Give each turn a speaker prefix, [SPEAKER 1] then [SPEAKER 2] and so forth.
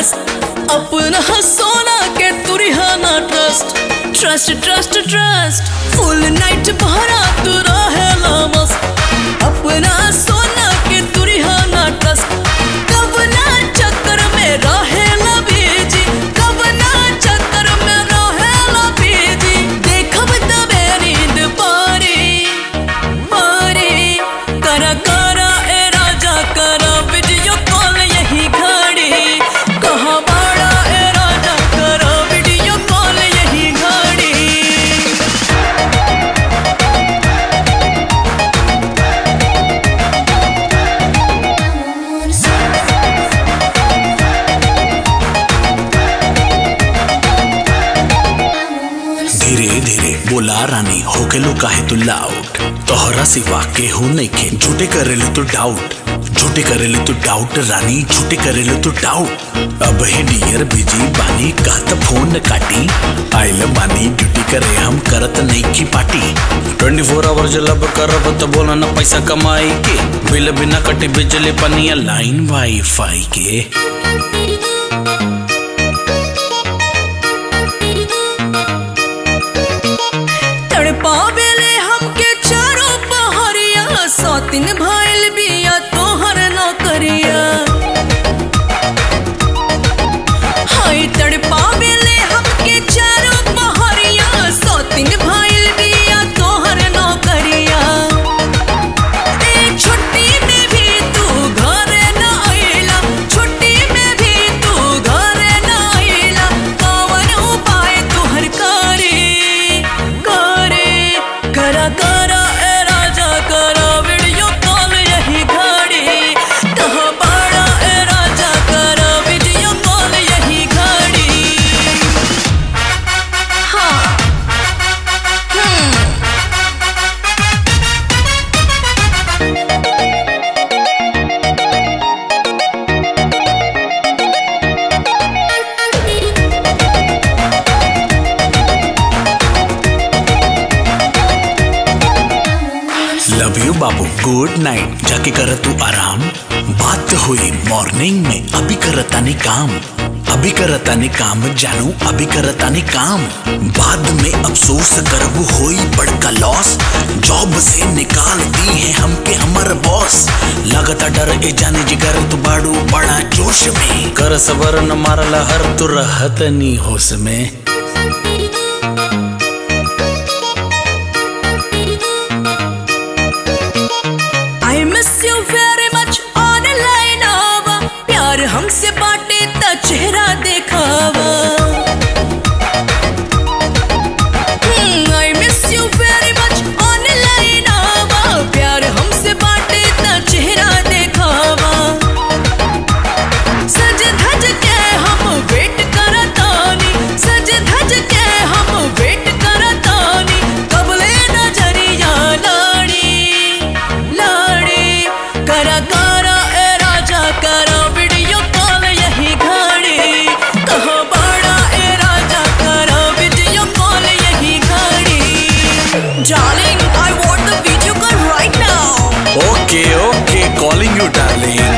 [SPEAKER 1] मस्त अपना सोना के तुरिहाना trust trust trust trust full night भरा तू रहेला मस्त अपना सोना के तुरिहाना ट्रस्ट कबना चक्कर में रहेला बीजी कबना चक्कर में रहेला बीजी देखब तबे नींद पारी पारी करा करा ए राजा करा वीडियो कॉल यही घड़ी कहाँ बाड़ा ए राजा करा वीडियो कॉल यही घड़ी।
[SPEAKER 2] धीरे धीरे बोला रानी होके लो काहे तू लाउट तोहरा सिवा केहू नइखे झूठे करेले तू डाउट झूठे करेले तू डाउट रानी झूठे करेले तू डाउट अब ही डियर बिजी बानी का त फोन काटी आइल बानी ड्यूटी करे हम करत नइखी पार्टी 24 आवर जलब करब त बोला न पैसा कमाई के बिल बिना कटे बिजली पानी लाइन वाईफाई के।
[SPEAKER 1] तड़पावेले हमके चारों पहरिया सौतिन भइल बिया तोहर नौकरिया हाय तड़पावेले हमके चारों पहरिया सौतिन भइल बिया तोहर नौकरिया ए छुट्टी में भी तू घरे न आइला छुट्टी में भी तू घरे न आइला कौन उपाय तोहर करे करा करा ए राजा करा वीडियो कॉल यही घड़ी कहाँ बाड़ा ए राजा करा वीडियो कॉल यही घड़ी। हाँ
[SPEAKER 2] लव यू बाबू गुड नाइट जाके कर तू आराम बात हुई मॉर्निंग में अभी करतानी काम अभी करतानी काम जानू अभी करतानी काम बाद में अफसोस करबू होई बड़का लॉस जॉब से निकाल दी है हमके हमर बॉस लगता डर ए जाने जिगर तू बाड़ू बड़ा जोश में कर सबर न मारला हर तू रहत नी होश में।
[SPEAKER 1] I miss you very much online आवा प्यार हमसे बाटे त चेहरा देखावा। I miss you very much online आवा प्यार हमसे बाटे त चेहरा देखावा। सज धज के हम वेट करतानी सज धज के हम वेट करतानी कबले नजरिया लाड़ी करा करा ए राजा करा वीडियो कॉल यही घड़ी कहाँ बाड़ा ए राजा करा वीडियो कॉल यही घड़ी। Darling, I want the video call right now.
[SPEAKER 2] Okay, calling you darling.